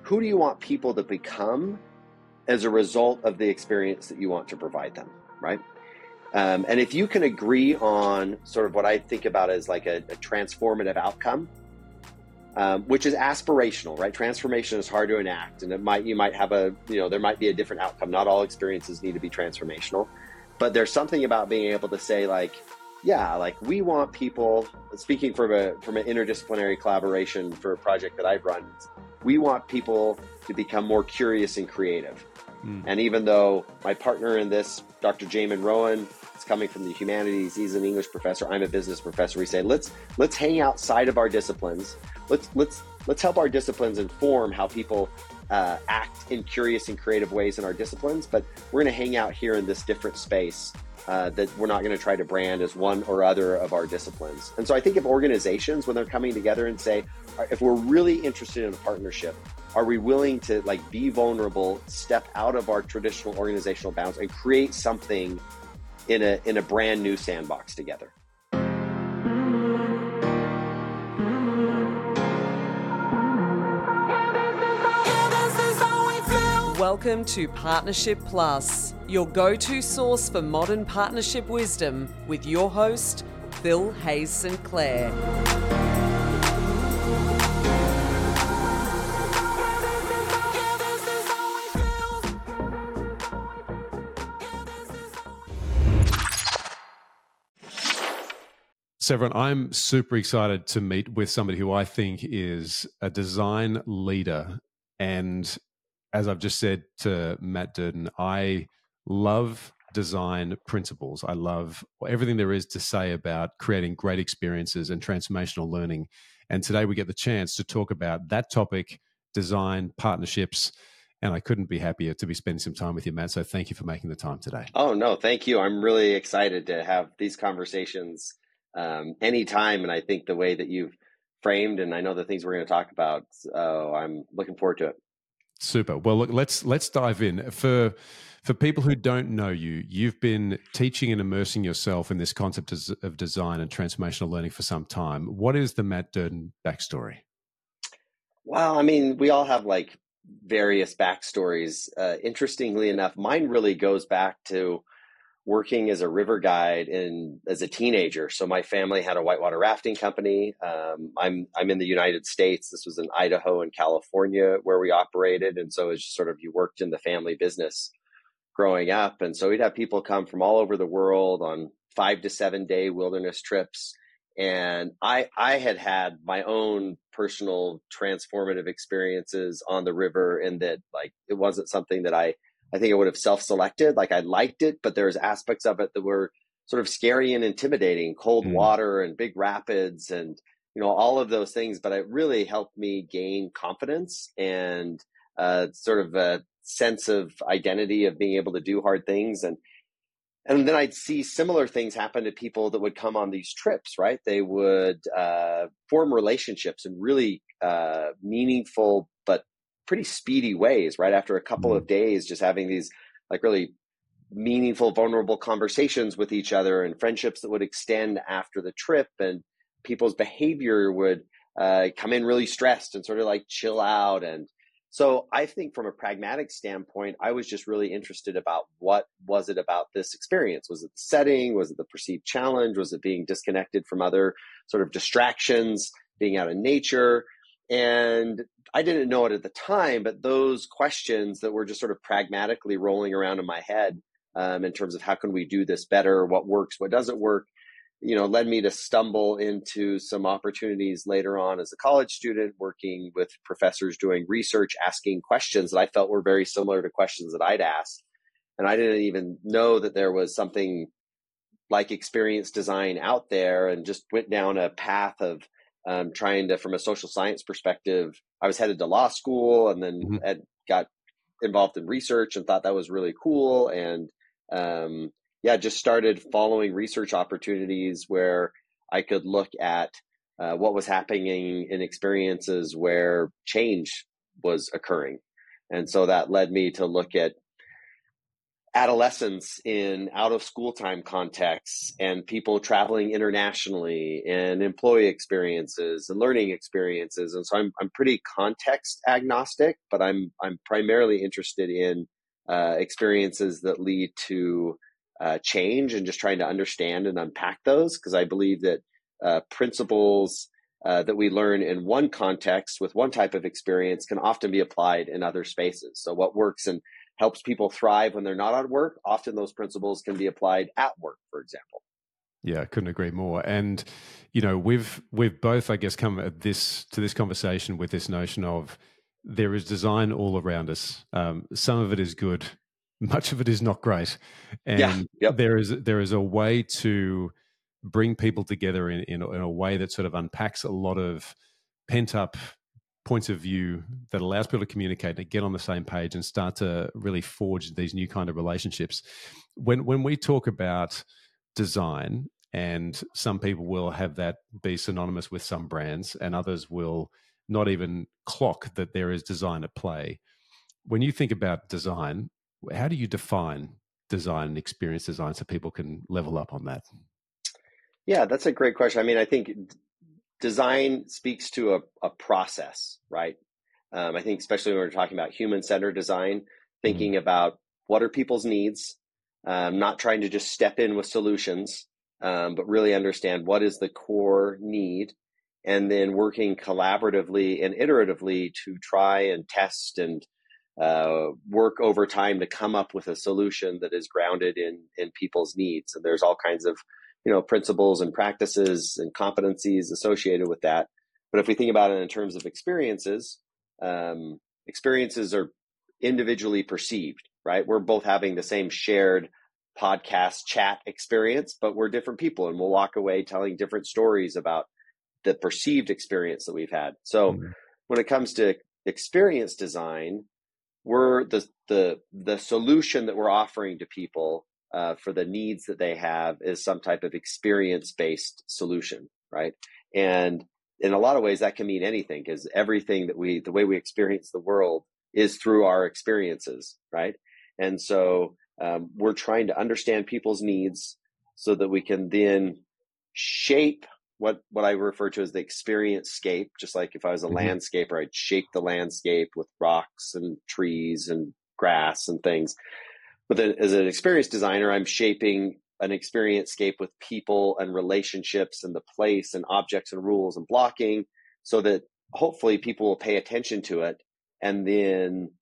who do you want people to become as a result of the experience that you want to provide them, right? And if you can agree on sort of what I think about as like a transformative outcome, which is aspirational, right? Transformation is hard to enact, and you might have there might be a different outcome. Not all experiences need to be transformational, but there's something about being able to say like, yeah, like we want people, speaking from an interdisciplinary collaboration for a project that I've run, we want people to become more curious and creative. And even though my partner in this, Dr. Jamin Rowan, is coming from the humanities, he's an English professor, I'm a business professor, we say, let's hang outside of our disciplines. Let's help our disciplines inform how people act in curious and creative ways in our disciplines, but we're going to hang out here in this different space that we're not going to try to brand as one or other of our disciplines. And so I think of organizations when they're coming together and say, if we're really interested in a partnership, are we willing to like be vulnerable, step out of our traditional organizational bounds and create something in a brand new sandbox together? Welcome to Partnership Plus, your go-to source for modern partnership wisdom with your host, Phil Hayes Sinclair. So everyone, I'm super excited to meet with somebody who I think is a design leader. And as I've just said to Matt Durden, I love design principles. I love everything there is to say about creating great experiences and transformational learning. And today we get the chance to talk about that topic, design, partnerships. And I couldn't be happier to be spending some time with you, Matt. So thank you for making the time today. Oh, no, thank you. I'm really excited to have these conversations anytime. And I think the way that you've framed, and I know the things we're going to talk about, I'm looking forward to it. Super. Well, look, let's dive in. For people who don't know you, you've been teaching and immersing yourself in this concept of design and transformational learning for some time. What is the Matt Durden backstory? Well, I mean, we all have like various backstories. Interestingly enough, mine really goes back to working as a river guide as a teenager. So my family had a whitewater rafting company. I'm in the United States. This was in Idaho and California where we operated. And so it's just sort of, you worked in the family business growing up. And so we'd have people come from all over the world on 5 to 7 day wilderness trips. And I had my own personal transformative experiences on the river, and that like, it wasn't something that I think I would have self-selected. Like I liked it, but there's aspects of it that were sort of scary and intimidating, cold water and big rapids and, all of those things. But it really helped me gain confidence and sort of a sense of identity of being able to do hard things. And then I'd see similar things happen to people that would come on these trips, right? They would form relationships in really meaningful, but pretty speedy ways, right? After a couple of days, just having these like really meaningful, vulnerable conversations with each other, and friendships that would extend after the trip, and people's behavior would come in really stressed and sort of like chill out. And so I think from a pragmatic standpoint, I was just really interested about what was it about this experience? Was it the setting? Was it the perceived challenge? Was it being disconnected from other sort of distractions, being out in nature? And I didn't know it at the time, but those questions that were just sort of pragmatically rolling around in my head in terms of how can we do this better, what works, what doesn't work, led me to stumble into some opportunities later on as a college student, working with professors doing research, asking questions that I felt were very similar to questions that I'd asked. And I didn't even know that there was something like experience design out there, and just went down a path of trying to, from a social science perspective, I was headed to law school, and then got involved in research and thought that was really cool. And just started following research opportunities where I could look at what was happening in experiences where change was occurring. And so that led me to look at adolescents in out of school time contexts, and people traveling internationally, and employee experiences and learning experiences. And so I'm pretty context agnostic, but I'm primarily interested in experiences that lead to change, and just trying to understand and unpack those, because I believe that principles that we learn in one context with one type of experience can often be applied in other spaces. So what works and helps people thrive when they're not at work, often those principles can be applied at work, for example. Yeah, I couldn't agree more. And we've both, I guess, come at this conversation with this notion of there is design all around us. Some of it is good, much of it is not great, and there is a way to bring people together in a way that sort of unpacks a lot of pent up points of view, that allows people to communicate and get on the same page and start to really forge these new kind of relationships. When we talk about design, and some people will have that be synonymous with some brands, and others will not even clock that there is design at play. When you think about design, how do you define design and experience design so people can level up on that? Yeah, that's a great question. I mean, I think design speaks to a process, right? I think especially when we're talking about human-centered design, thinking about what are people's needs, not trying to just step in with solutions, but really understand what is the core need, and then working collaboratively and iteratively to try and test and work over time to come up with a solution that is grounded in people's needs. And there's all kinds of principles and practices and competencies associated with that. But if we think about it in terms of experiences, experiences are individually perceived, right? We're both having the same shared podcast chat experience, but we're different people, and we'll walk away telling different stories about the perceived experience that we've had. So when it comes to experience design, we're the solution that we're offering to people for the needs that they have is some type of experience-based solution, right? And in a lot of ways that can mean anything, because everything the way we experience the world is through our experiences, right? And so we're trying to understand people's needs so that we can then shape what I refer to as the experience scape. Just like if I was a landscaper, I'd shape the landscape with rocks and trees and grass and things. But then as an experience designer, I'm shaping an experience scape with people and relationships and the place and objects and rules and blocking, so that hopefully people will pay attention to it, and then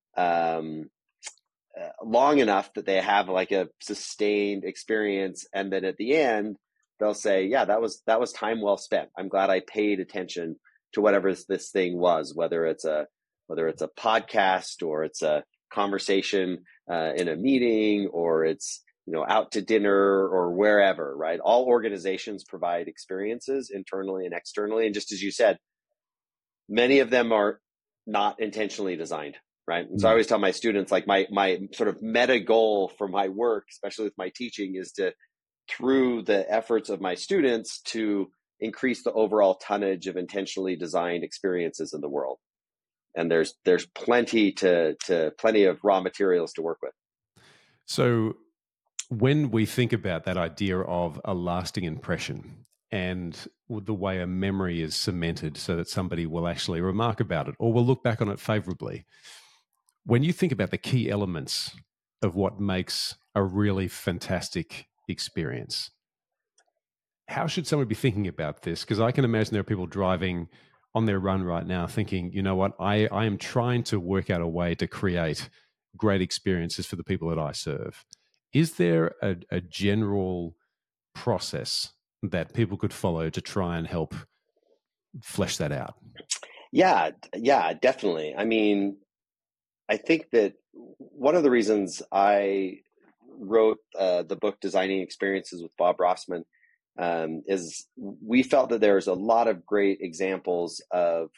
long enough that they have like a sustained experience, and then at the end they'll say, yeah, that was time well spent. I'm glad I paid attention to whatever this thing was, whether it's a podcast, or it's a conversation in a meeting, or it's out to dinner, or wherever, right? All organizations provide experiences internally and externally, and just as you said, many of them are not intentionally designed, right? And so I always tell my students, like my sort of meta goal for my work, especially with my teaching, is to, through the efforts of my students, to increase the overall tonnage of intentionally designed experiences in the world. And there's plenty of raw materials to work with. So when we think about that idea of a lasting impression and the way a memory is cemented so that somebody will actually remark about it or will look back on it favorably, when you think about the key elements of what makes a really fantastic experience, how should someone be thinking about this? Because I can imagine there are people driving on their run right now thinking, you know what, I am trying to work out a way to create great experiences for the people that I serve. Is there a general process that people could follow to try and help flesh that out? Yeah, definitely. I mean, I think that one of the reasons I wrote the book Designing Experiences with Bob Rossman is we felt that there's a lot of great examples of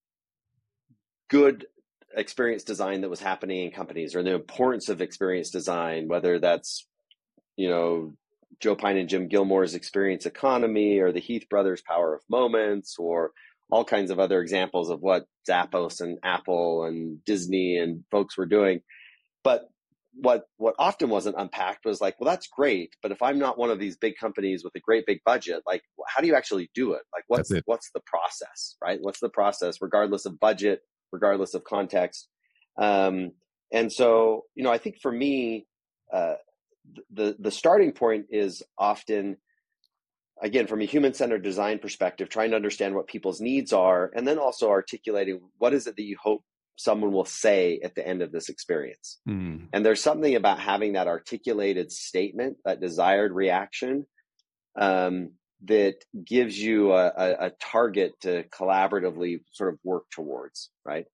good experience design that was happening in companies, or the importance of experience design, whether that's, Joe Pine and Jim Gilmore's Experience Economy, or the Heath Brothers' Power of Moments, or all kinds of other examples of what Zappos and Apple and Disney and folks were doing. But what often wasn't unpacked was like, well, that's great, but if I'm not one of these big companies with a great big budget, like, how do you actually do it? Like, what's the process, right? What's the process, regardless of budget, regardless of context? And so, I think for me, the starting point is often, again, from a human-centered design perspective, trying to understand what people's needs are, and then also articulating what is it that you hope someone will say at the end of this experience. And there's something about having that articulated statement, that desired reaction, that gives you a target to collaboratively sort of work towards, right?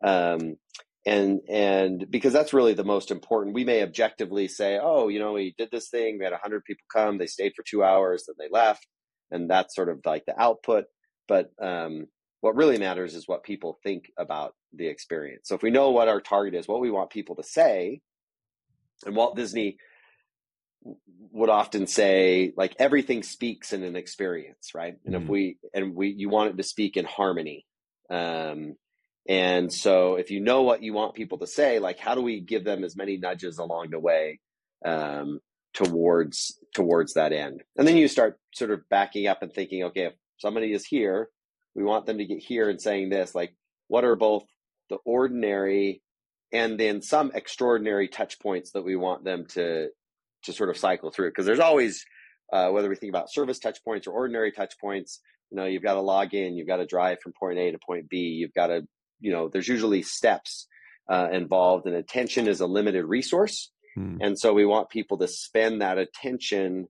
And because that's really the most important. We may objectively say, oh, we did this thing, we had 100 people come, they stayed for 2 hours, then they left, and that's sort of like the output. But what really matters is what people think about the experience. So if we know what our target is, what we want people to say, and Walt Disney would often say, like, everything speaks in an experience, right? And you want it to speak in harmony. And so if you know what you want people to say, like, how do we give them as many nudges along the way towards that end? And then you start sort of backing up and thinking, okay, if somebody is here, we want them to get here and saying this, like, what are both the ordinary and then some extraordinary touch points that we want them to sort of cycle through? Because there's always, whether we think about service touch points or ordinary touch points, you've got to log in, you've got to drive from point A to point B, you've got to, there's usually steps involved, and attention is a limited resource. And so we want people to spend that attention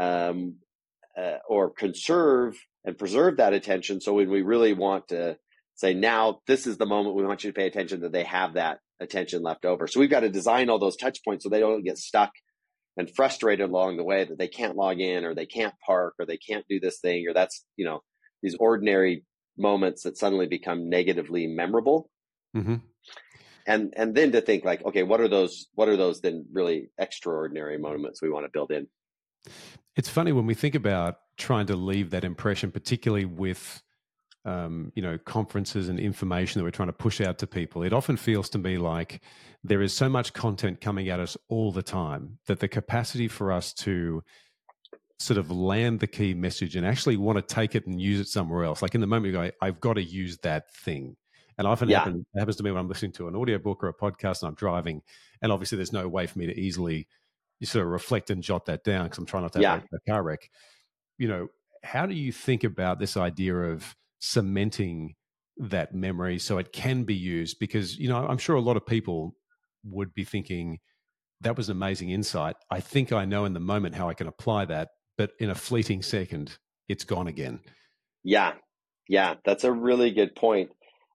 or conserve and preserve that attention. So when we really want to say, now this is the moment we want you to pay attention, that they have that attention left over. So we've got to design all those touch points so they don't get stuck and frustrated along the way, that they can't log in, or they can't park, or they can't do this thing, or that's, these ordinary moments that suddenly become negatively memorable. And then to think, like, okay, what are those then really extraordinary moments we want to build in? It's funny when we think about trying to leave that impression, particularly with conferences and information that we're trying to push out to people. It often feels to me like there is so much content coming at us all the time that the capacity for us to sort of land the key message and actually want to take it and use it somewhere else. Like in the moment you go, I've got to use that thing. And often it happens to me when I'm listening to an audiobook or a podcast and I'm driving, and obviously there's no way for me to easily sort of reflect and jot that down because I'm trying not to have a car wreck. How do you think about this idea of cementing that memory so it can be used? Because, I'm sure a lot of people would be thinking, that was an amazing insight. I think I know in the moment how I can apply that, but in a fleeting second, it's gone again. Yeah, that's a really good point.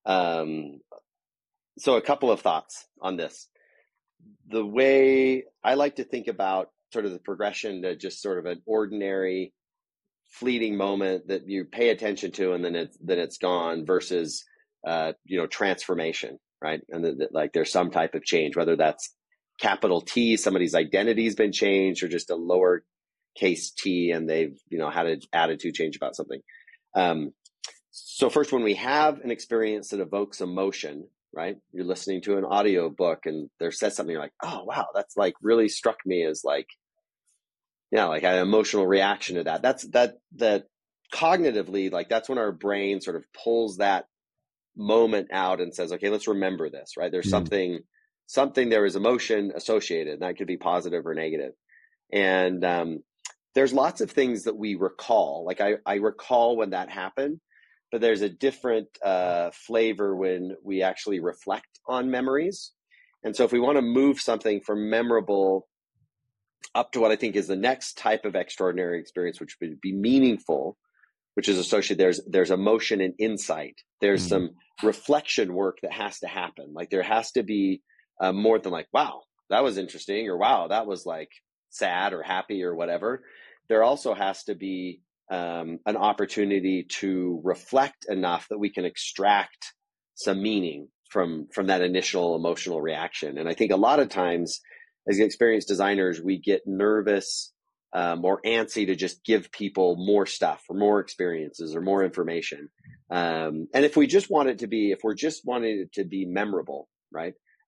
So a couple of thoughts on this. The way I like to think about sort of the progression to just sort of an ordinary fleeting moment that you pay attention to and then it's gone, versus transformation, right? And like there's some type of change, whether that's capital T, somebody's identity's been changed, or just a lowercase t and they've had an attitude change about something. So first, when we have an experience that evokes emotion, right? You're listening to an audio book and there says something, you're like, oh wow, that's like really struck me as like an emotional reaction to that. That cognitively, like that's when our brain sort of pulls that moment out and says, okay, let's remember this, right? There's something there is emotion associated, and that could be positive or negative. And there's lots of things that we recall. Like I recall when that happened, but there's a different flavor when we actually reflect on memories. And so if we want to move something from memorable up to what I think is the next type of extraordinary experience, which would be meaningful, which is associated, there's emotion and insight. There's some reflection work that has to happen. Like there has to be more than like, wow, that was interesting, or wow, that was like sad or happy or whatever. There also has to be an opportunity to reflect enough that we can extract some meaning from that initial emotional reaction. And I think a lot of times as experienced designers, we get nervous or antsy to just give people more stuff or more experiences or more information. And if we're just wanting it to be memorable, right?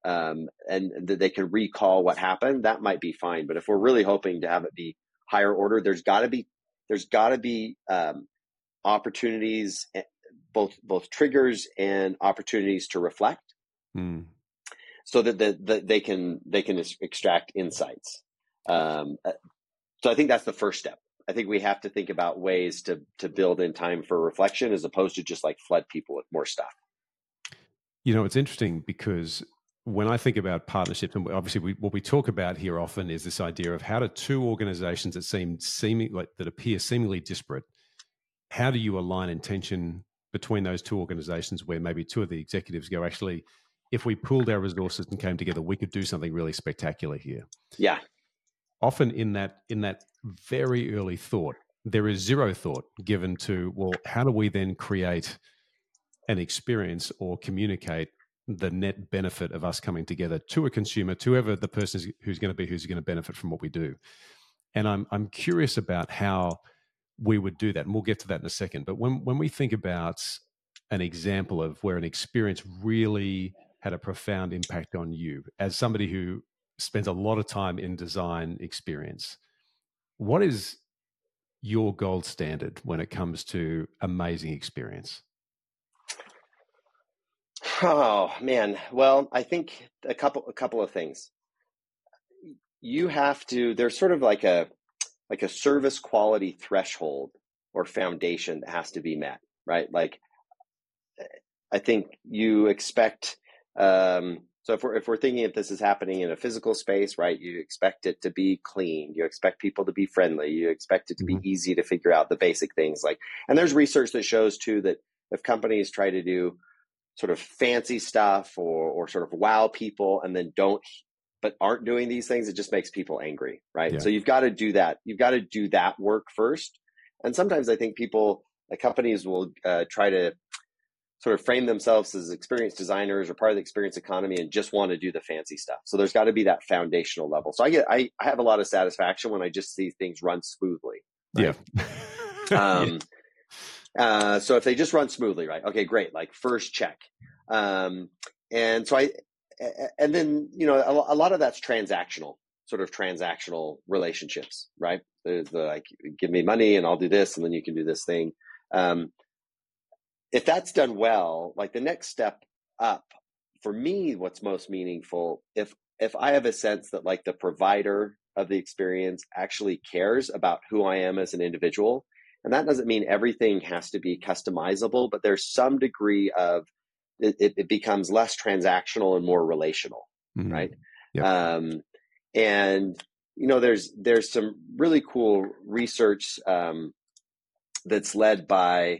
and that they can recall what happened, that might be fine. But if we're really hoping to have it be higher order, there's got to be opportunities, both triggers and opportunities to reflect, so that they can extract insights. So I think that's the first step. I think we have to think about ways to build in time for reflection, as opposed to just like flood people with more stuff. It's interesting because when I think about partnerships, and obviously what we talk about here often is this idea of how do two organizations that appear seemingly disparate, how do you align intention between those two organizations where maybe two of the executives go, actually, if we pooled our resources and came together, we could do something really spectacular here. Yeah. Often in that very early thought, there is zero thought given to, well, how do we then create an experience or communicate the net benefit of us coming together to a consumer, to whoever the person is who's going to benefit from what we do. And I'm curious about how we would do that, and we'll get to that in a second. But when we think about an example of where an experience really had a profound impact on you, as somebody who spends a lot of time in design experience, what is your gold standard when it comes to amazing experience? Oh man. Well, I think a couple of things. You have to, there's sort of like a service quality threshold or foundation that has to be met, right? Like, I think you expect, so if we're thinking if this is happening in a physical space, right, you expect it to be clean, you expect people to be friendly, you expect it to be easy to figure out the basic things, like, and there's research that shows too that if companies try to do sort of fancy stuff or sort of wow people and then aren't doing these things, it just makes people angry, right? Yeah. So you've got to do that. You've got to do that work first. And sometimes I think companies will try to sort of frame themselves as experienced designers or part of the experience economy and just want to do the fancy stuff. So there's got to be that foundational level. So I have a lot of satisfaction when I just see things run smoothly. Right? Yeah. So if they just run smoothly, right? Okay, great. Like first check. And then, a lot of that's transactional relationships, right? There's the, like, give me money and I'll do this, and then you can do this thing. If that's done well, like the next step up for me, what's most meaningful, if I have a sense that like the provider of the experience actually cares about who I am as an individual. And that doesn't mean everything has to be customizable, but there's some degree of it becomes less transactional and more relational, right? Yep. And there's some really cool research that's led by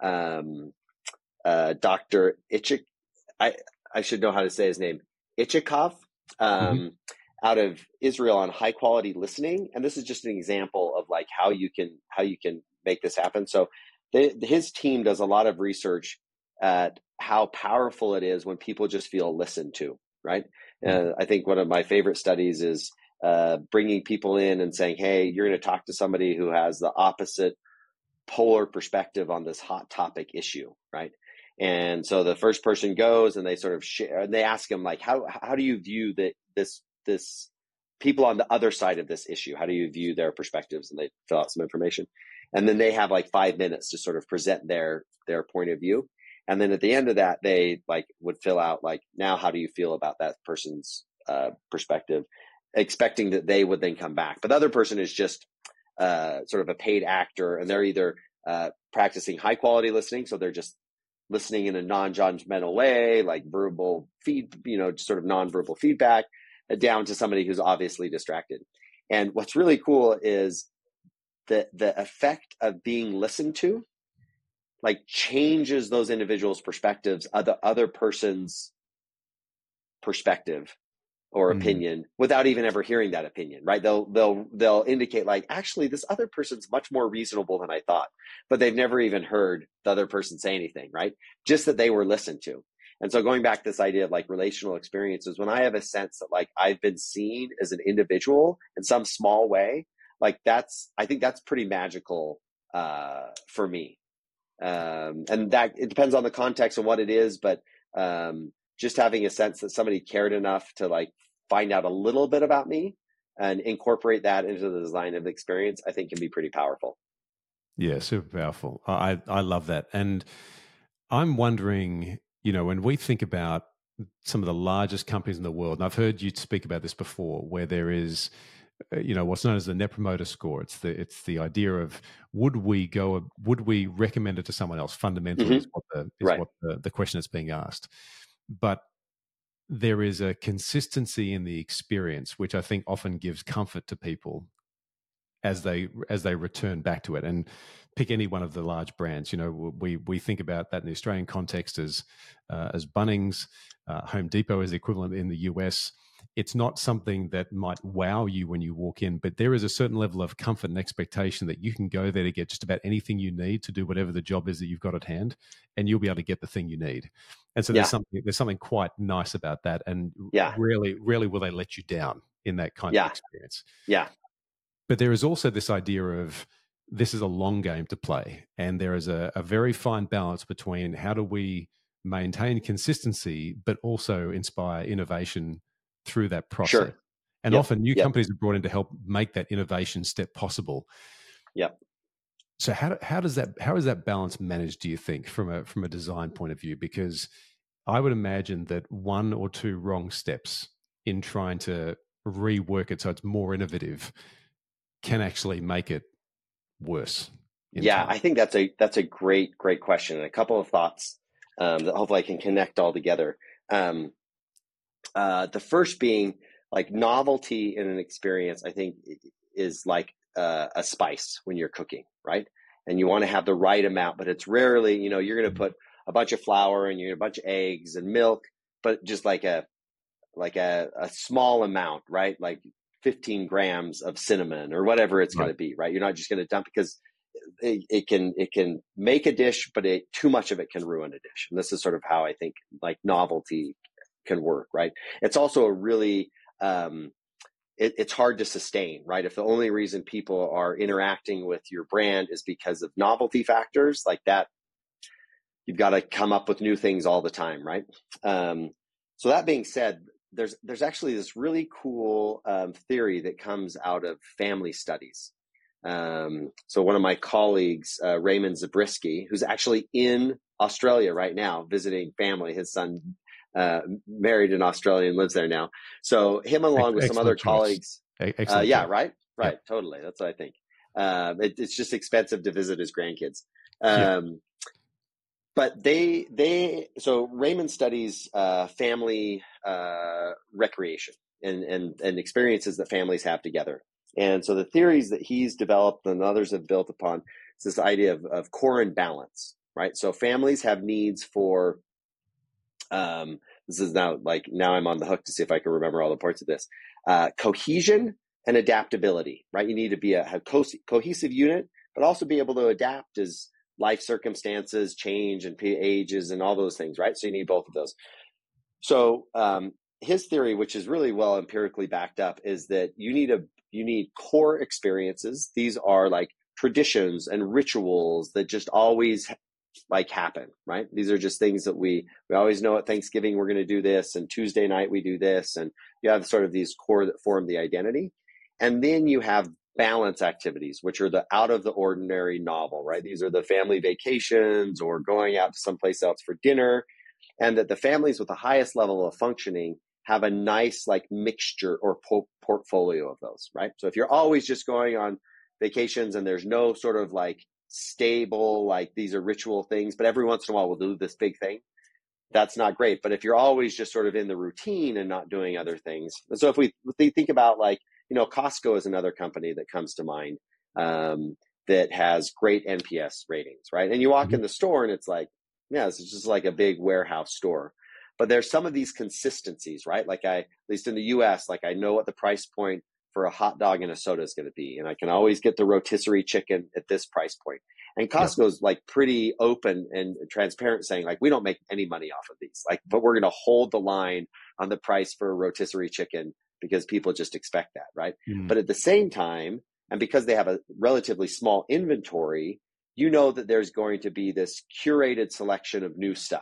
Dr. Ichik. I should know how to say his name, Ichikov, out of Israel, on high quality listening. And this is just an example of like how you can make this happen. So his team does a lot of research at how powerful it is when people just feel listened to, right? I think one of my favorite studies is bringing people in and saying, hey, you're going to talk to somebody who has the opposite polar perspective on this hot topic issue, right? And so the first person goes and they sort of share, and they ask him like, how do you view this people on the other side of this issue? How do you view their perspectives? And they fill out some information. And then they have like 5 minutes to sort of present their point of view. And then at the end of that, they like would fill out like, now, how do you feel about that person's perspective, expecting that they would then come back. But the other person is just sort of a paid actor, and they're either practicing high quality listening. So they're just listening in a non-judgmental way, like verbal sort of nonverbal feedback, down to somebody who's obviously distracted. And what's really cool is the effect of being listened to, like, changes those individuals' perspectives, other person's perspective or opinion, without even ever hearing that opinion, right? They'll indicate like, actually, this other person's much more reasonable than I thought, but they've never even heard the other person say anything, right? Just that they were listened to. And so going back to this idea of like relational experiences, when I have a sense that like I've been seen as an individual in some small way, like I think that's pretty magical for me. And that it depends on the context and what it is, but just having a sense that somebody cared enough to like find out a little bit about me and incorporate that into the design of the experience, I think can be pretty powerful. Yeah, super powerful. I love that. And I'm wondering, when we think about some of the largest companies in the world, and I've heard you speak about this before, where there is, what's known as the Net Promoter Score. It's the idea of would we recommend it to someone else? Fundamentally, is what the question that's being asked. But there is a consistency in the experience, which I think often gives comfort to people as they return back to it. And pick any one of the large brands. We think about that in the Australian context as Bunnings. Home Depot is the equivalent in the US. It's not something that might wow you when you walk in, but there is a certain level of comfort and expectation that you can go there to get just about anything you need to do whatever the job is that you've got at hand, and you'll be able to get the thing you need. And so there's something quite nice about that, and rarely will they let you down in that kind of experience. Yeah. But there is also this idea of this is a long game to play, and there is a very fine balance between how do we maintain consistency but also inspire innovation through that process. Sure. And often new companies are brought in to help make that innovation step possible. Yep. So how is that balance managed, do you think, from a design point of view? Because I would imagine that one or two wrong steps in trying to rework it so it's more innovative can actually make it worse. Time. I think that's a great question, and a couple of thoughts that hopefully I can connect all together. The first being like novelty in an experience, I think is like a spice when you're cooking, right? And you want to have the right amount, but it's rarely, you're going to put a bunch of flour and a bunch of eggs and milk, but just like a small amount, right? Like 15 grams of cinnamon or whatever it's going to be, right? You're not just going to dump, because it can make a dish, but too much of it can ruin a dish. And this is sort of how I think like novelty can work, right? It's also a really, it's hard to sustain, right? If the only reason people are interacting with your brand is because of novelty factors like that, you've got to come up with new things all the time, right? So that being said, there's actually this really cool theory that comes out of family studies. So one of my colleagues, Raymond Zabriskie, who's actually in Australia right now visiting family, his son married in Australia and lives there now. So him along with some other colleagues. Right. Totally. That's what I think. It's just expensive to visit his grandkids. But so Raymond studies family recreation and experiences that families have together. And so the theories that he's developed and others have built upon is this idea of core and balance, right? So families have needs for, this is now I'm on the hook to see if I can remember all the parts of this, cohesion and adaptability, right? You need to be a cohesive unit, but also be able to adapt as life circumstances change and ages and all those things, right? So you need both of those. So his theory, which is really well empirically backed up, is that you need core experiences. These are like traditions and rituals that just always like happen, right? These are just things that we always know at Thanksgiving we're going to do this, and Tuesday night we do this, and you have sort of these core that form the identity. And then you have balance activities, which are the out of the ordinary novel, right? These are the family vacations or going out to someplace else for dinner, and that the families with the highest level of functioning have a nice like mixture or portfolio of those, right? So if you're always just going on vacations and there's no sort of like stable, like these are ritual things, but every once in a while we'll do this big thing, that's not great. But if you're always just sort of in the routine and not doing other things, and so if we think about like, Costco is another company that comes to mind that has great NPS ratings, right? And you walk in the store and it's like, this is just like a big warehouse store. But there's some of these consistencies, right? Like at least in the US, like I know what the price point for a hot dog and a soda is going to be. And I can always get the rotisserie chicken at this price point. And Costco's like pretty open and transparent, saying like, we don't make any money off of these, like, but we're going to hold the line on the price for a rotisserie chicken because people just expect that, right? But at the same time, and because they have a relatively small inventory, that there's going to be this curated selection of new stuff,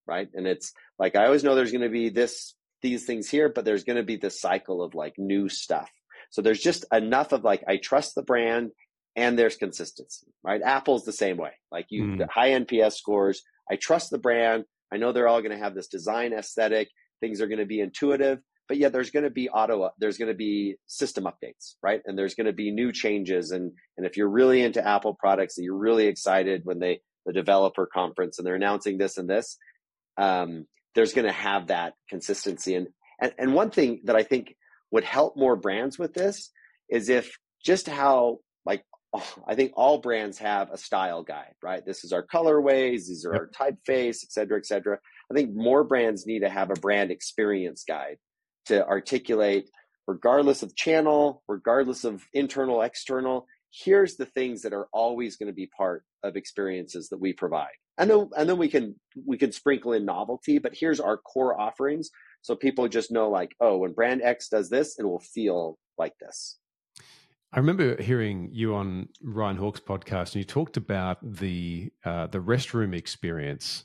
right? And it's like, I always know there's going to be these things here, but there's going to be this cycle of like new stuff. So there's just enough of like, I trust the brand and there's consistency, right? Apple's the same way. Like high NPS scores. I trust the brand. I know they're all going to have this design aesthetic. Things are going to be intuitive, but yet there's going to be there's going to be system updates, right? And there's going to be new changes. And if you're really into Apple products, that you're really excited when the developer conference and they're announcing this and this, there's going to have that consistency. And one thing that I think would help more brands with this is if just how, like, I think all brands have a style guide, right? This is our colorways, these are our typeface, et cetera, et cetera. I think more brands need to have a brand experience guide to articulate, regardless of channel, regardless of internal, external, here's the things that are always going to be part of experiences that we provide. And then we can sprinkle in novelty, but here's our core offerings. So people just know, like, oh, when brand X does this, it will feel like this. I remember hearing you on Ryan Hawk's podcast, and you talked about the restroom experience,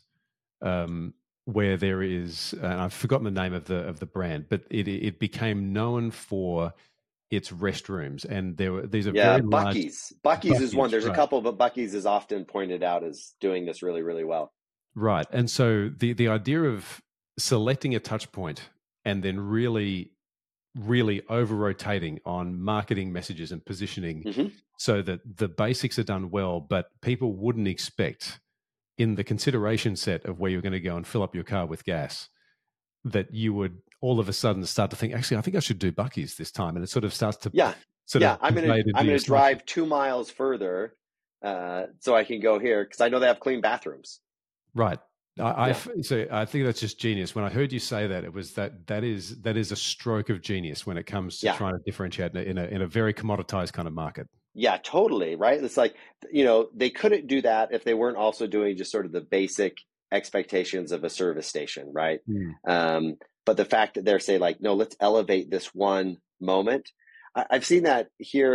where there is, and I've forgotten the name of the brand, but it became known for its restrooms, and these are very Buc-ee's. Buc-ee's is one. There's a couple, but Buc-ee's is often pointed out as doing this really, really well. Right, and so the idea of selecting a touch point and then really over rotating on marketing messages and positioning so that the basics are done well, but people wouldn't expect in the consideration set of where you're going to go and fill up your car with gas, that you would all of a sudden start to think, actually, I think I should do Buc-ee's this time. And it sort of starts to I'm going to drive 2 miles further so I can go here because I know they have clean bathrooms. Right. So I think that's just genius. When I heard you say that, it was that is a stroke of genius when it comes to trying to differentiate in a very commoditized kind of market. Yeah, totally. Right. It's like, they couldn't do that if they weren't also doing just sort of the basic expectations of a service station. Right. But the fact that they're saying, like, no, let's elevate this one moment. I've seen that here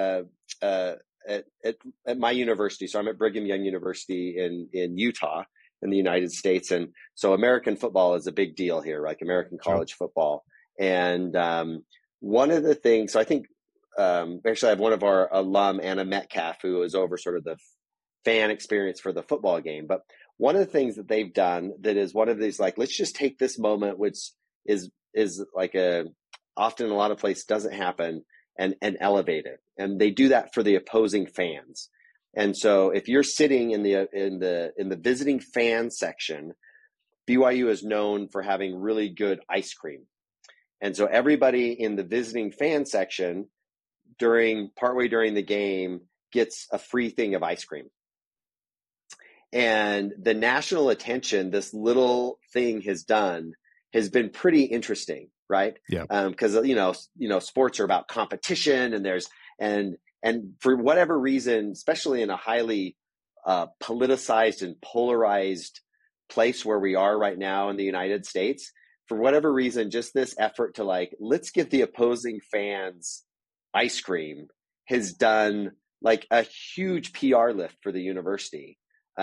at my university. So I'm at Brigham Young University in Utah, in the United States. And so American football is a big deal here, like American college football. And one of the things, so I think, actually I have one of our alum, Anna Metcalf, who is over sort of the fan experience for the football game. But one of the things that they've done that is one of these, like, let's just take this moment, which is like often a lot of places doesn't happen, and elevate it. And they do that for the opposing fans. And so if you're sitting in the visiting fan section, BYU is known for having really good ice cream. And so everybody in the visiting fan section partway during the game gets a free thing of ice cream. And the national attention this little thing has done has been pretty interesting, right? Yeah. Because sports are about competition, and for whatever reason, especially in a highly politicized and polarized place where we are right now in the United States, for whatever reason, just this effort to, like, let's give the opposing fans ice cream has done like a huge PR lift for the university.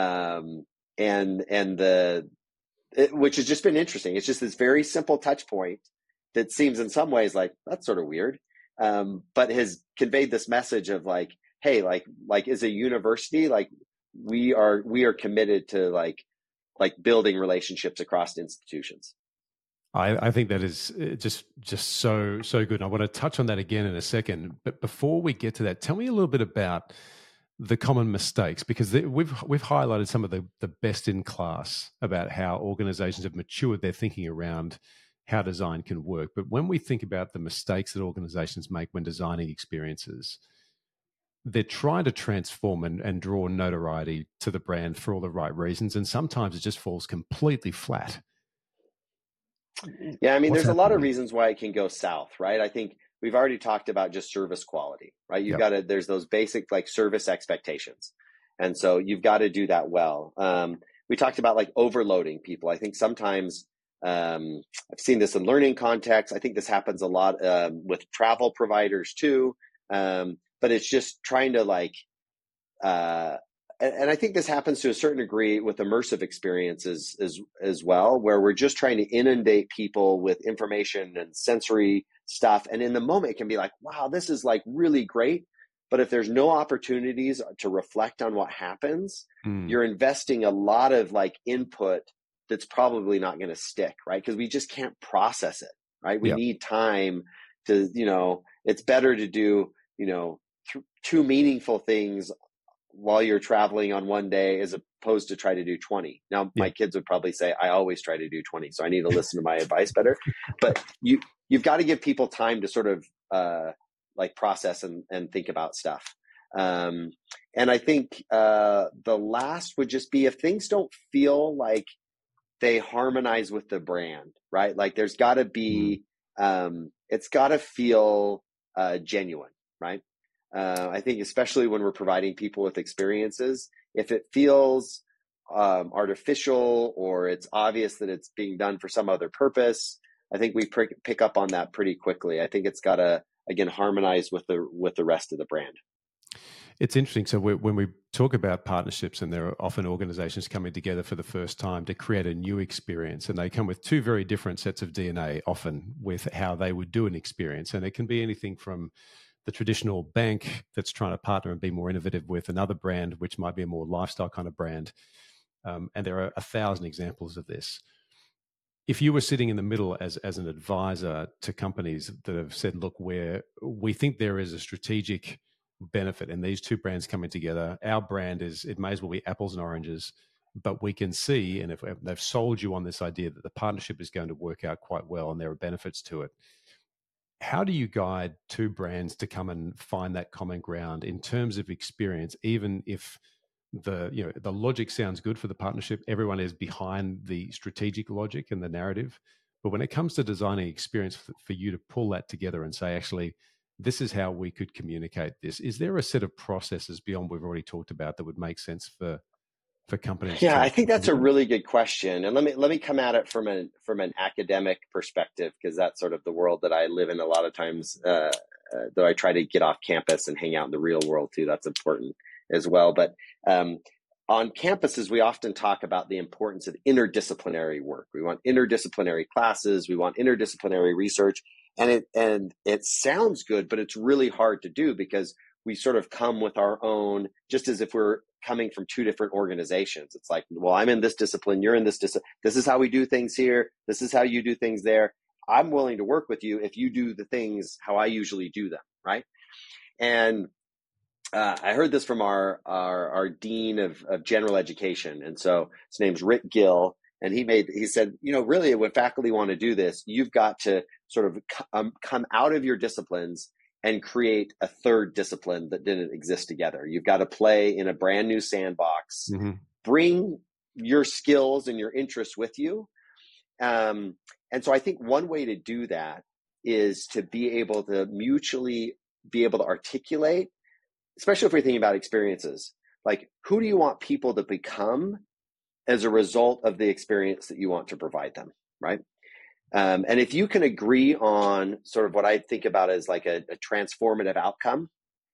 Which has just been interesting. It's just this very simple touch point that seems in some ways like that's sort of weird, but has conveyed this message of, like, hey, like as a university, like we are committed to like building relationships across institutions. I think that is just so good. And I want to touch on that again in a second. But before we get to that, tell me a little bit about the common mistakes, because we've highlighted some of the best in class about how organizations have matured their thinking around how design can work. But when we think about the mistakes that organizations make when designing experiences, they're trying to transform and draw notoriety to the brand for all the right reasons. And sometimes it just falls completely flat. Yeah, I mean, there's a lot of reasons why it can go south, right? I think we've already talked about just service quality, right? There's those basic like service expectations. And so you've got to do that well. We talked about like overloading people. I think sometimes I've seen this in learning contexts. I think this happens a lot with travel providers too. But it's just trying to and I think this happens to a certain degree with immersive experiences as well, where we're just trying to inundate people with information and sensory stuff. And in the moment, it can be like, wow, this is like really great. But if there's no opportunities to reflect on what happens, you're investing a lot of like input that's probably not going to stick, right? Because we just can't process it, right? We need time to, it's better to do, two meaningful things while you're traveling on one day as opposed to try to do 20. Now, my kids would probably say, I always try to do 20. So I need to listen to my advice better. But you've got to give people time to sort of like process and think about stuff. And I think the last would just be if things don't feel like they harmonize with the brand, right? Like there's got to be, it's got to feel genuine, right? I think especially when we're providing people with experiences, if it feels artificial or it's obvious that it's being done for some other purpose, I think we pick up on that pretty quickly. I think it's got to, again, harmonize with the rest of the brand. It's interesting. So when we talk about partnerships, and there are often organizations coming together for the first time to create a new experience, and they come with two very different sets of DNA, often with how they would do an experience. And it can be anything from the traditional bank that's trying to partner and be more innovative with another brand, which might be a more lifestyle kind of brand. And there are 1,000 examples of this. If you were sitting in the middle as an advisor to companies that have said, look, we think there is a strategic benefit in these two brands coming together. Our brand it may as well be apples and oranges, but we can see, and if they've sold you on this idea that the partnership is going to work out quite well and there are benefits to it, how do you guide two brands to come and find that common ground in terms of experience, even if the logic sounds good for the partnership, everyone is behind the strategic logic and the narrative, but when it comes to designing experience for you to pull that together and say, actually, this is how we could communicate this, is there a set of processes beyond what we've already talked about that would make sense for companies? Yeah, I think that's a really good question. And let me come at it from an academic perspective, because that's sort of the world that I live in a lot of times, that I try to get off campus and hang out in the real world too. That's important as well. But on campuses, we often talk about the importance of interdisciplinary work. We want interdisciplinary classes. We want interdisciplinary research. And it sounds good, but it's really hard to do because we sort of come with our own, just as if we're coming from two different organizations. It's like, well, I'm in this discipline, you're in this discipline. This is how we do things here. This is how you do things there. I'm willing to work with you if you do the things how I usually do them, right? And I heard this from our dean of general education, and so his name's Rick Gill, and he said, really, when faculty want to do this, you've got to sort of come out of your disciplines and create a third discipline that didn't exist together. You've got to play in a brand new sandbox, bring your skills and your interests with you. And so I think one way to do that is to be able to mutually be able to articulate, especially if we're thinking about experiences, like who do you want people to become as a result of the experience that you want to provide them, right? And if you can agree on sort of what I think about as like a transformative outcome,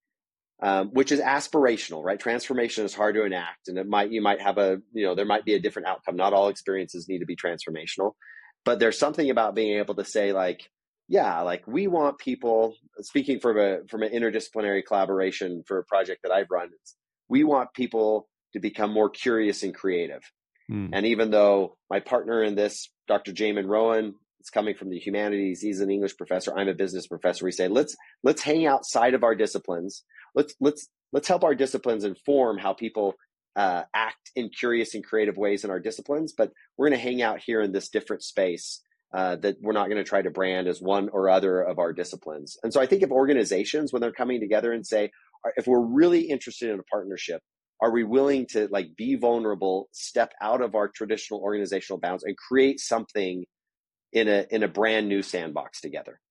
which is aspirational, right? Transformation is hard to enact, and you might have there might be a different outcome. Not all experiences need to be transformational, but there's something about being able to say like, yeah, like we want people, speaking from an interdisciplinary collaboration for a project that I've run, we want people to become more curious and creative. And even though my partner in this, Dr. Jamin Rowan, is coming from the humanities, he's an English professor, I'm a business professor. We say, let's hang outside of our disciplines. Let's help our disciplines inform how people act in curious and creative ways in our disciplines. But we're going to hang out here in this different space that we're not going to try to brand as one or other of our disciplines. And so I think if organizations, when they're coming together and say, if we're really interested in a partnership, are we willing to like be vulnerable, step out of our traditional organizational bounds and create something in a brand new sandbox together?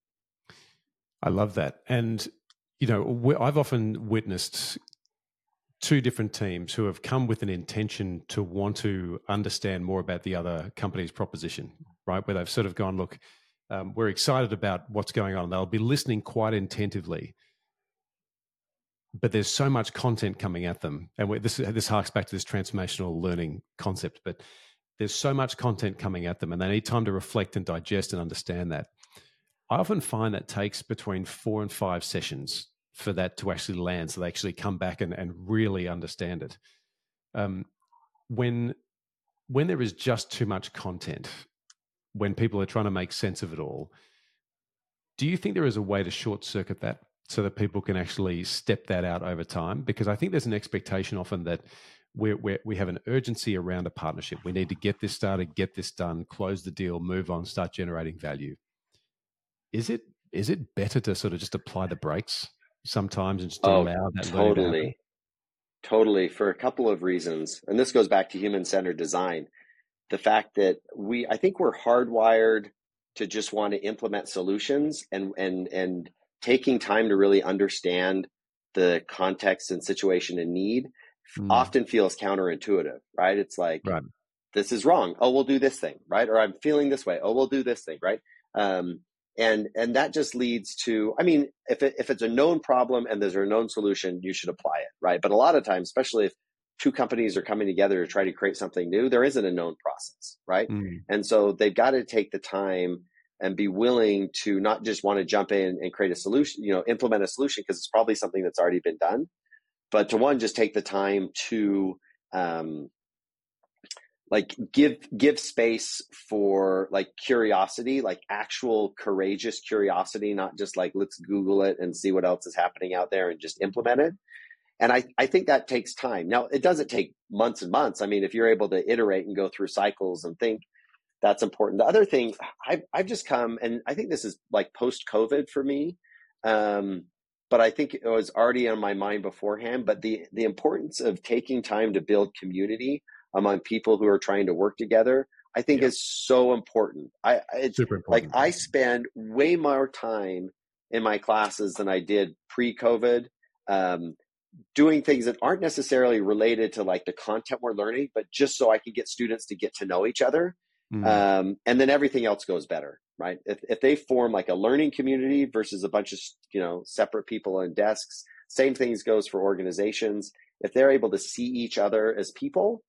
I love that. And, I've often witnessed two different teams who have come with an intention to want to understand more about the other company's proposition, right? Where they've sort of gone, look, we're excited about what's going on. They'll be listening quite attentively. but there's so much content coming at them. And this harks back to this transformational learning concept, but there's so much content coming at them and they need time to reflect and digest and understand that. I often find that takes between 4 and 5 sessions for that to actually land, so they actually come back and really understand it. When there is just too much content, when people are trying to make sense of it all, do you think there is a way to short circuit that so that people can actually step that out over time? Because I think there's an expectation often that we have an urgency around a partnership. We need to get this started, get this done, close the deal, move on, start generating value. Is it better to sort of just apply the brakes sometimes and just allow that learning to happen? Totally, for a couple of reasons. And this goes back to human-centered design. The fact that I think we're hardwired to just want to implement solutions, and taking time to really understand the context and situation and need often feels counterintuitive, right? It's like, this is wrong. Oh, we'll do this thing, right? Or I'm feeling this way. Oh, we'll do this thing, right? And that just leads to, I mean, if it's a known problem and there's a known solution, you should apply it, right? But a lot of times, especially if two companies are coming together to try to create something new, there isn't a known process, right? And so they've got to take the time and be willing to not just want to jump in and create a solution, implement a solution because it's probably something that's already been done, but to just take the time to give space for curiosity, actual courageous curiosity, not just let's Google it and see what else is happening out there and just implement it. And I think that takes time. Now, it doesn't take months and months. I mean, if you're able to iterate and go through cycles and think, that's important. The other thing, I've just come, and I think this is post-COVID for me, but I think it was already on my mind beforehand, but the importance of taking time to build community among people who are trying to work together, I think is so important. It's super important. I spend way more time in my classes than I did pre-COVID, doing things that aren't necessarily related to the content we're learning, but just so I can get students to get to know each other. And then everything else goes better, right? If they form a learning community versus a bunch of, separate people in desks, same things goes for organizations. If they're able to see each other as people,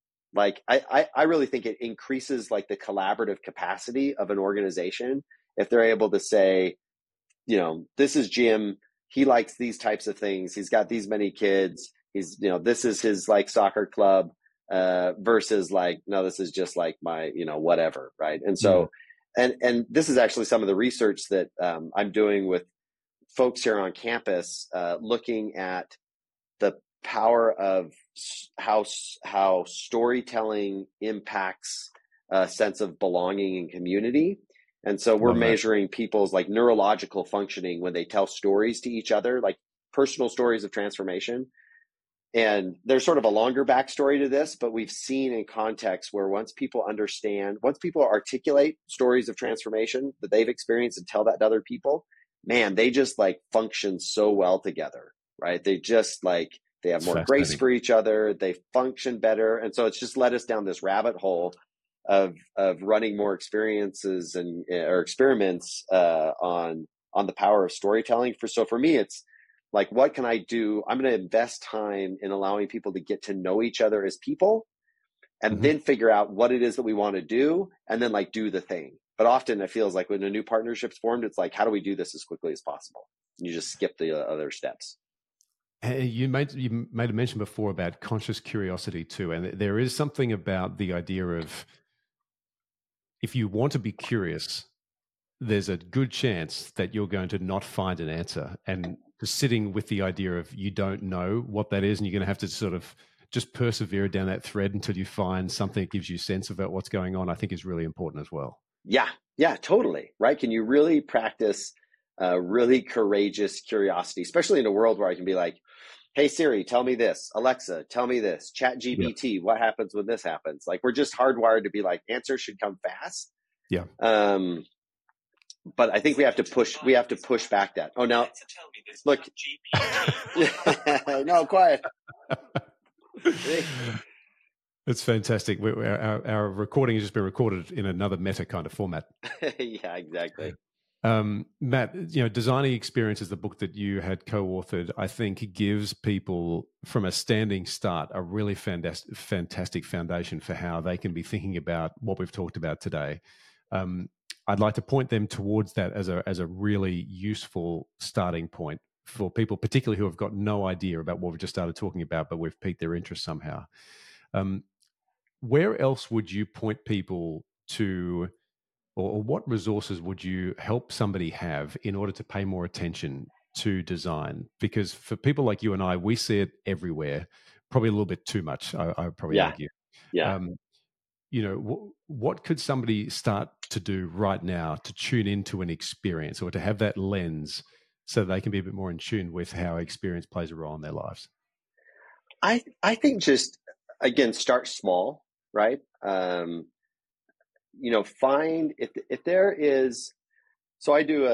I really think it increases the collaborative capacity of an organization. If they're able to say, this is Jim, he likes these types of things. He's got these many kids. He's, this is his soccer club, versus no, this is just my, whatever. Right. And so, and this is actually some of the research that I'm doing with folks here on campus, looking at the power of how storytelling impacts a sense of belonging and community. And so we're measuring people's neurological functioning when they tell stories to each other, personal stories of transformation. And there's sort of a longer backstory to this, but we've seen in context where once people articulate stories of transformation that they've experienced and tell that to other people, man, they just function so well together, right? They just they have more grace for each other. They function better. And so it's just led us down this rabbit hole of running more experiences or experiments on the power of storytelling. So for me, it's what can I do? I'm going to invest time in allowing people to get to know each other as people, and then figure out what it is that we want to do, and then do the thing. But often it feels when a new partnership's formed, it's how do we do this as quickly as possible? You just skip the other steps. You made a mention before about conscious curiosity too, and there is something about the idea of, if you want to be curious, there's a good chance that you're going to not find an answer, and just sitting with the idea of you don't know what that is, and you're going to have to sort of just persevere down that thread until you find something that gives you sense about what's going on, I think is really important as well. Yeah, totally. Right. Can you really practice really courageous curiosity, especially in a world where I can be hey, Siri, tell me this. Alexa, tell me this. ChatGPT, what happens when this happens? We're just hardwired to be answers should come fast. Yeah. But I think we have to push back that. Oh, now, look. No, quiet. It's fantastic. Our recording has just been recorded in another meta kind of format. Yeah, exactly. Matt, Designing Experience is the book that you had co-authored. I think gives people from a standing start a really fantastic foundation for how they can be thinking about what we've talked about today. I'd like to point them towards that as a really useful starting point for people, particularly who have got no idea about what we've just started talking about, but we've piqued their interest somehow. Where else would you point people to, or what resources would you help somebody have in order to pay more attention to design? Because for people like you and I, we see it everywhere, probably a little bit too much, I would probably argue. Yeah. What could somebody start to do right now to tune into an experience or to have that lens so they can be a bit more in tune with how experience plays a role in their lives? I think just, again, start small, right? Find if there is, so I do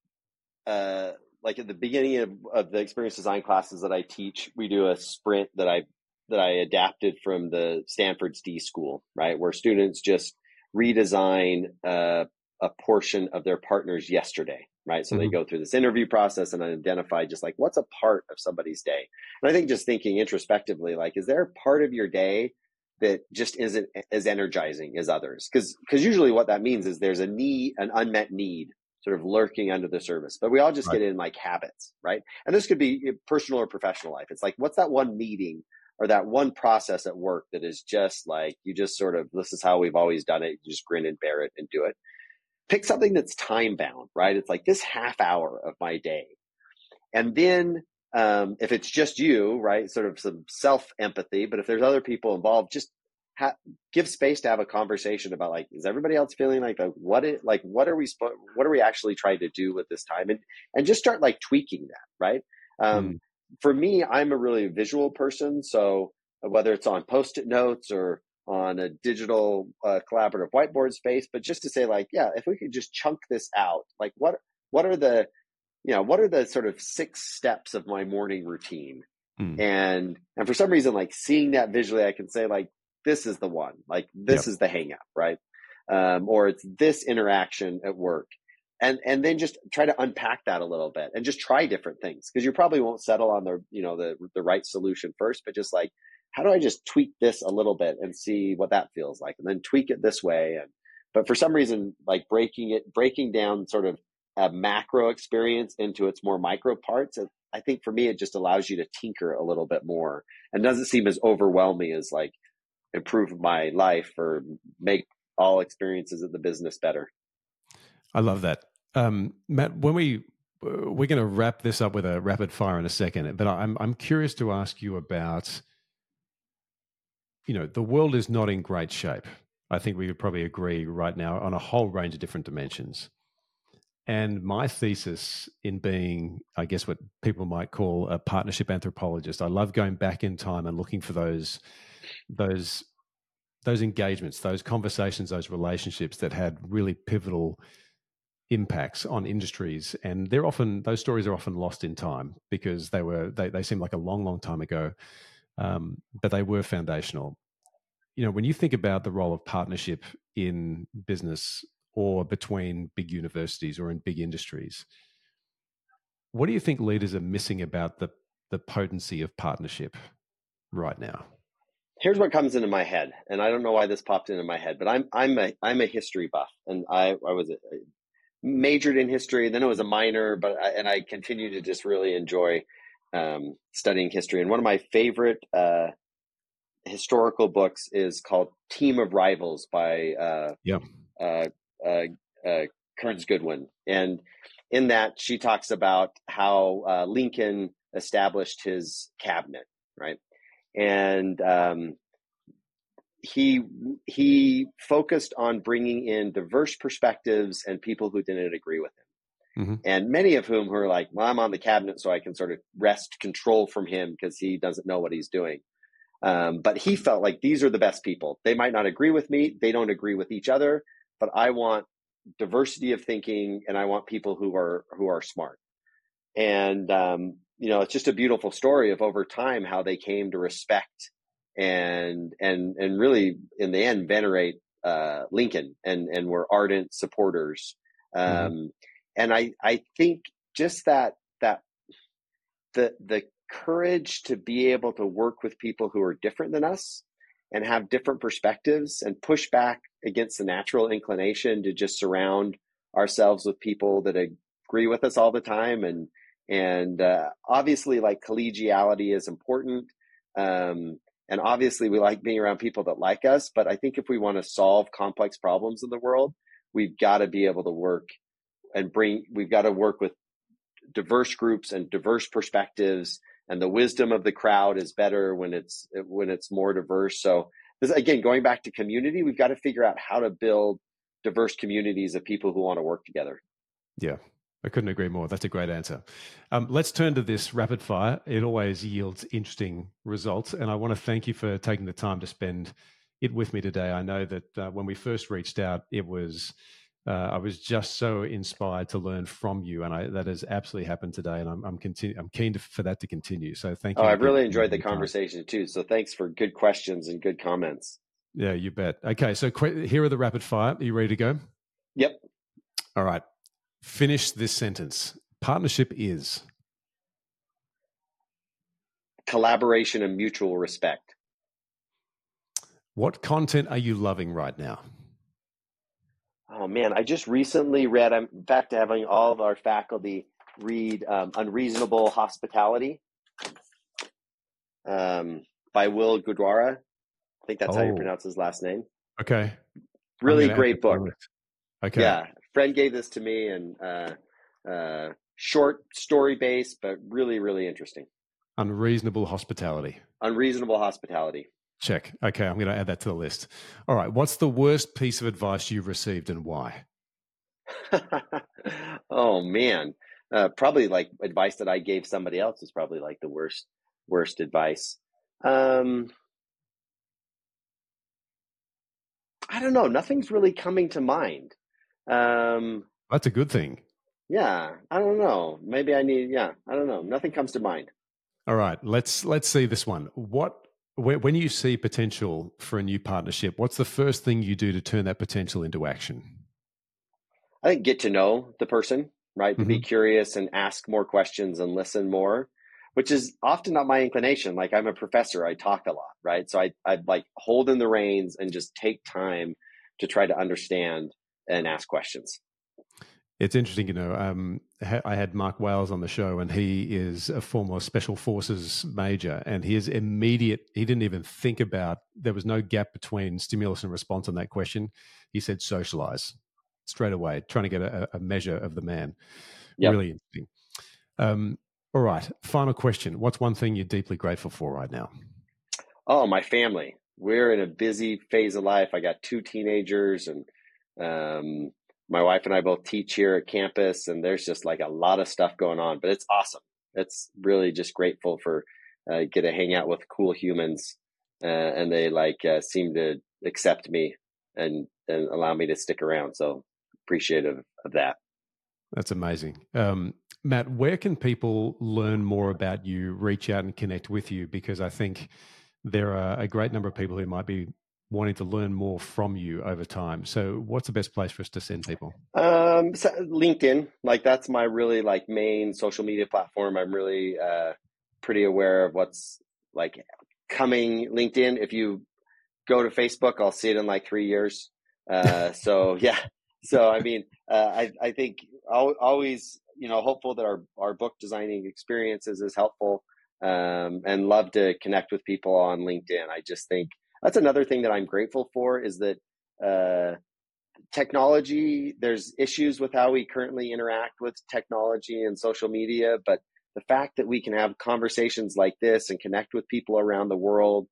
like at the beginning of the experience design classes that I teach, we do a sprint that I adapted from the Stanford's D School, right? Where students just redesign a portion of their partner's yesterday, right? So they go through this interview process and identify just like, what's a part of somebody's day? And I think just thinking introspectively, like, is there a part of your day that just isn't as energizing as others? Because usually what that means is there's an unmet need sort of lurking under the surface, but we all just get in like habits, right? And this could be personal or professional life. It's like, what's that one meeting or that one process at work that is just like, you just sort of, this is how we've always done it. You just grin and bear it and do it. Pick something that's time bound, right? It's like this half hour of my day. And then if it's just you, right, sort of some self-empathy, but if there's other people involved, just give space to have a conversation about like, is everybody else feeling like what are we actually trying to do with this time? And just start like tweaking that, right? For me, I'm a really visual person. So whether it's on Post-it notes or on a digital collaborative whiteboard space, but just to say like, yeah, if we could just chunk this out, like what are the sort of 6 steps of my morning routine? And for some reason, like seeing that visually, I can say like, this is the one, like this is the hang up, right? Or it's this interaction at work. And then just try to unpack that a little bit and just try different things, because you probably won't settle on the right solution first, but just like, how do I just tweak this a little bit and see what that feels like, and then tweak it this way. But for some reason, like breaking down sort of a macro experience into its more micro parts, I think for me, it just allows you to tinker a little bit more and doesn't seem as overwhelming as like improve my life or make all experiences of the business better. I love that. Matt, when we're going to wrap this up with a rapid fire in a second, but I'm curious to ask you about, the world is not in great shape. I think we would probably agree right now on a whole range of different dimensions. And my thesis in being, I guess, what people might call a partnership anthropologist, I love going back in time and looking for those engagements, those conversations, those relationships that had really pivotal impacts on industries. And those stories are often lost in time because they seem like a long, long time ago, but they were foundational. When you think about the role of partnership in business or between big universities or in big industries, what do you think leaders are missing about the potency of partnership right now? Here's what comes into my head, and I don't know why this popped into my head, but I'm a history buff, and I was majored in history, then it was a minor, and I continue to just really enjoy studying history. And one of my favorite historical books is called Team of Rivals by Kearns Goodwin, and in that she talks about how Lincoln established his cabinet, right? And he focused on bringing in diverse perspectives and people who didn't agree with him, and many of whom were like, well, I'm on the cabinet so I can sort of wrest control from him because he doesn't know what he's doing. But he felt like these are the best people. They might not agree with me. They don't agree with each other, but I want diversity of thinking, and I want people who are smart. And it's just a beautiful story of over time how they came to respect and really in the end venerate Lincoln and were ardent supporters. And I think just that the courage to be able to work with people who are different than us and have different perspectives and push back against the natural inclination to just surround ourselves with people that agree with us all the time. And obviously, like, collegiality is important. And obviously we like being around people that like us, but I think if we want to solve complex problems in the world, we've got to be able to work we've got to work with diverse groups and diverse perspectives, and the wisdom of the crowd is better when it's more diverse. So this, again, going back to community, we've got to figure out how to build diverse communities of people who want to work together. Yeah, I couldn't agree more. That's a great answer. Let's turn to this rapid fire. It always yields interesting results, and I want to thank you for taking the time to spend it with me today. I know that when we first reached out, it was I was just so inspired to learn from you, and that has absolutely happened today. And I'm keen for that to continue. So thank you. I've really enjoyed the conversation too. So thanks for good questions and good comments. Yeah, you bet. Okay, so here are the rapid fire. Are you ready to go? Yep. All right. Finish this sentence. Partnership is collaboration and mutual respect. What content are you loving right now? Oh man, I just recently read, I'm in fact having all of our faculty read Unreasonable Hospitality by Will Gurdwara. I think that's how you pronounce his last name. Okay. Really great book. Okay. Yeah. A friend gave this to me, and short story based, but really, really interesting. Unreasonable Hospitality. Unreasonable Hospitality. Check. Okay, I'm going to add that to the list. All right. What's the worst piece of advice you've received and why? Oh man, probably like advice that I gave somebody else is probably like the worst advice. I don't know. Nothing's really coming to mind. That's a good thing. Yeah, I don't know. Maybe I don't know. Nothing comes to mind. All right. Let's see this one. When you see potential for a new partnership, what's the first thing you do to turn that potential into action? I think get to know the person, right? To be curious and ask more questions and listen more, which is often not my inclination. Like, I'm a professor, I talk a lot, right? So I like hold in the reins and just take time to try to understand and ask questions. It's interesting, I had Mark Wales on the show, and he is a former Special Forces major, and he didn't even think about, there was no gap between stimulus and response on that question. He said socialize straight away, trying to get a measure of the man. Yep. Really interesting. All right, final question. What's one thing you're deeply grateful for right now? Oh, my family. We're in a busy phase of life. I got 2 teenagers, and my wife and I both teach here at campus, and there's just like a lot of stuff going on, but it's awesome. It's really just grateful for get to hang out with cool humans, and they seem to accept me and allow me to stick around. So appreciative of that. That's amazing. Matt, where can people learn more about you, reach out and connect with you? Because I think there are a great number of people who might be wanting to learn more from you over time. So what's the best place for us to send people? So LinkedIn, that's my really main social media platform. I'm really pretty aware of what's coming. LinkedIn, if you go to Facebook, I'll see it in 3 years. So yeah. So, I mean, I think always, hopeful that our book designing experiences is helpful, and love to connect with people on LinkedIn. I just think that's another thing that I'm grateful for, is that technology, there's issues with how we currently interact with technology and social media, but the fact that we can have conversations like this and connect with people around the world,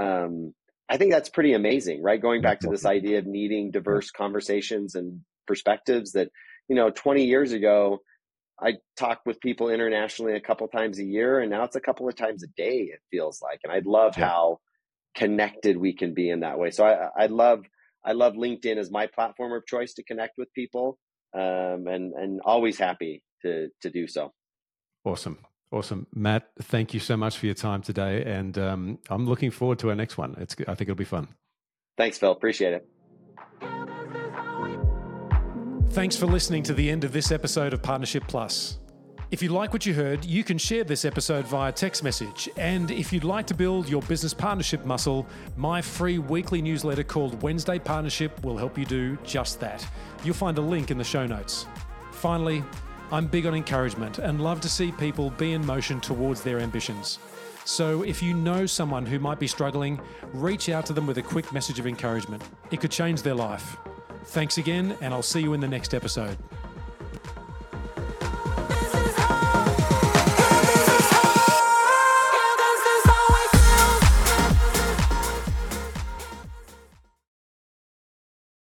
I think that's pretty amazing, right? Going back to this idea of needing diverse conversations and perspectives that, 20 years ago, I talked with people internationally a couple times a year, and now it's a couple of times a day, it feels like. And I love how connected we can be in that way. So I love LinkedIn as my platform of choice to connect with people, and always happy to do so. Awesome. Matt, thank you so much for your time today. And I'm looking forward to our next one. I think it'll be fun. Thanks, Phil. Appreciate it. Thanks for listening to the end of this episode of Partnership Plus. If you like what you heard, you can share this episode via text message. And if you'd like to build your business partnership muscle, my free weekly newsletter called Wednesday Partnership will help you do just that. You'll find a link in the show notes. Finally, I'm big on encouragement and love to see people be in motion towards their ambitions. So if you know someone who might be struggling, reach out to them with a quick message of encouragement. It could change their life. Thanks again, and I'll see you in the next episode.